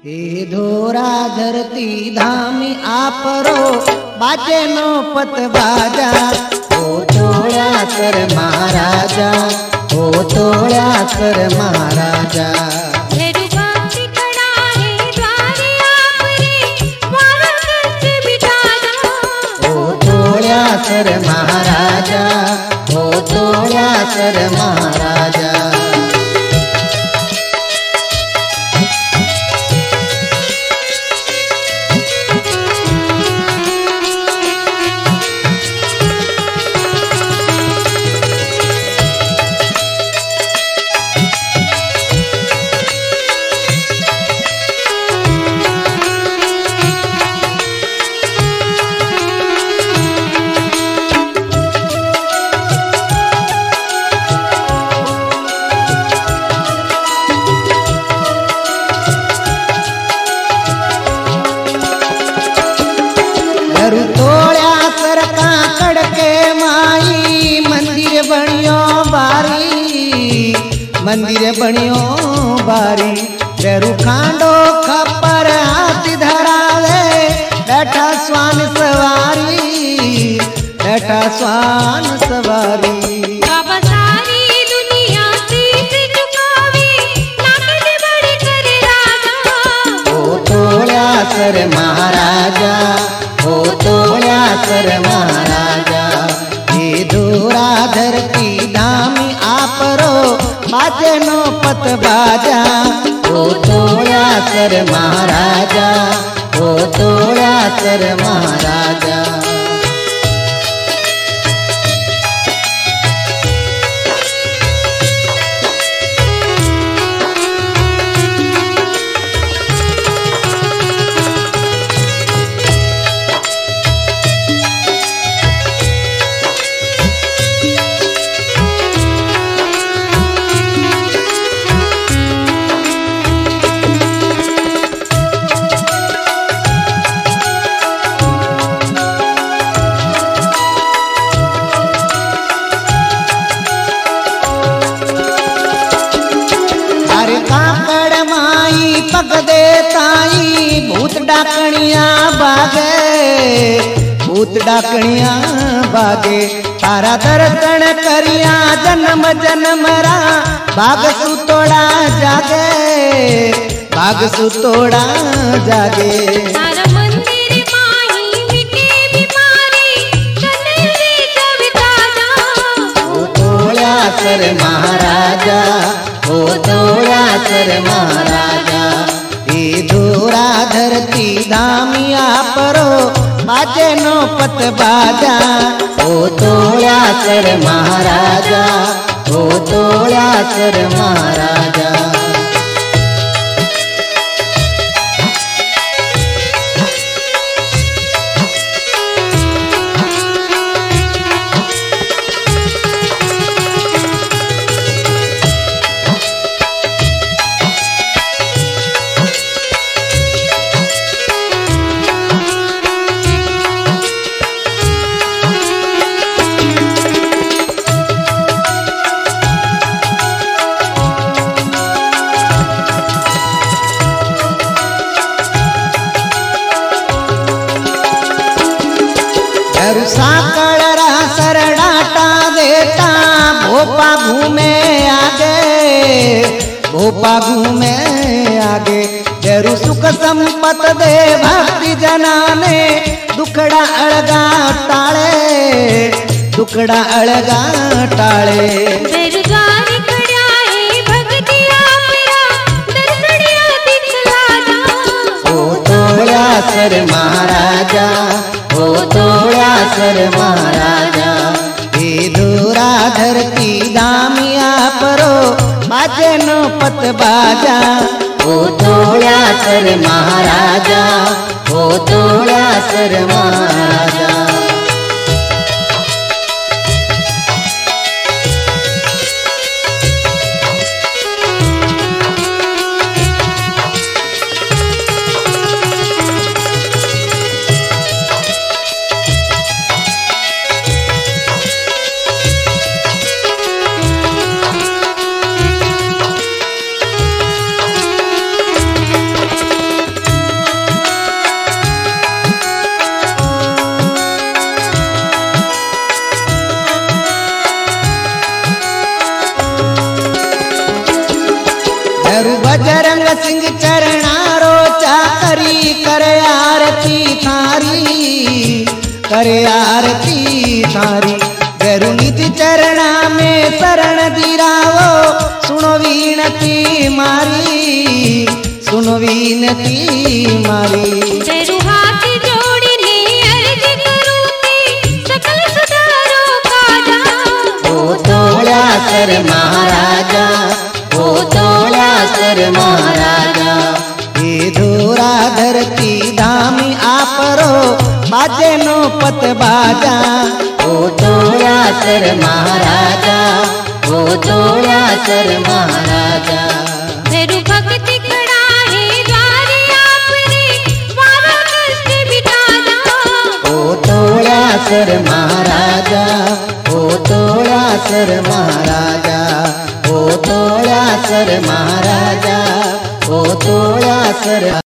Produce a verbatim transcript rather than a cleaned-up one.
ए धोरा धरती धामी आपरो बाजे नो पत बाजा ओ तोड़ा कर महाराजा ओ तोड़ा कर महाराजा ओ तोड़ा कर महाराजा ओ तोड़ा कर महाराजा। तोड़ा कर काकड़ के माई मंदिर बनियो बारी मंदिर बनियो बारी बेरू खांडो खपर हाथ धरावे बैठा स्वान सवारी बैठा स्वान सवारी ओ तोड़ा कर महाराजा ओ तोड़ा कर महाराजा ये धोरा धरती धामी आपरो बाजे नो पत बाजा ओ तोड़ा कर महाराजा ओ तोड़ा कर महाराजा। पग दे ताई भूत डाकणिया बागे भूत डाकणिया बागे तारा दर्शन करिया जन्म जन्म रा भाग सुतोड़ा जागे भाग सुतोड़ा जागे ओ तोड़ा कर महाराजा ओ तोड़ा कर महाराजा ये धोरा धरती धामिया परो बाजे नो पत बाजा ओ तोड़ा कर महाराजा ओ तोड़ा कर महाराजा। साकड़ रा सरडाटा देता भोपा घूमे आगे भोपा घूमे आगे तेरु सुख संपत दे भक्ति जनाने दुखड़ा अड़गा टाले दुखड़ा अड़गा टाले ओ तोड़ा कर महाराजा ओ तोड़ा कर महाराजा ये धोरा धरती धामिया परो बाजे नो पत बाजा ओ तोड़ा कर महाराजा ओ तोड़ा कर महाराजा। मारी करे आरती थारी। गुरु निधि चरणा में शरण दिरावो सुनो विनती मारी सुनो विनती मारी। गुरु हाथ जोड़ने अर्ज करूंगी सकल सुधारो काजा। ओ तोड़ासर महाराजा ओ तोड़ासर महाराजा ये धूरा धरती धामी आपरो बाजे नो पत बाजा। ओ तोड़ासर महाराजा ओ तोड़ासर महाराजा। गुरु भक्ति खड़ा है द्वारे आपने मारा कष्ट मिटा जा। ओ तोड़ासर महाराजा ओ तोड़ासर महाराजा ओ तोड़ासर महाराजा ओ तोड़ासर।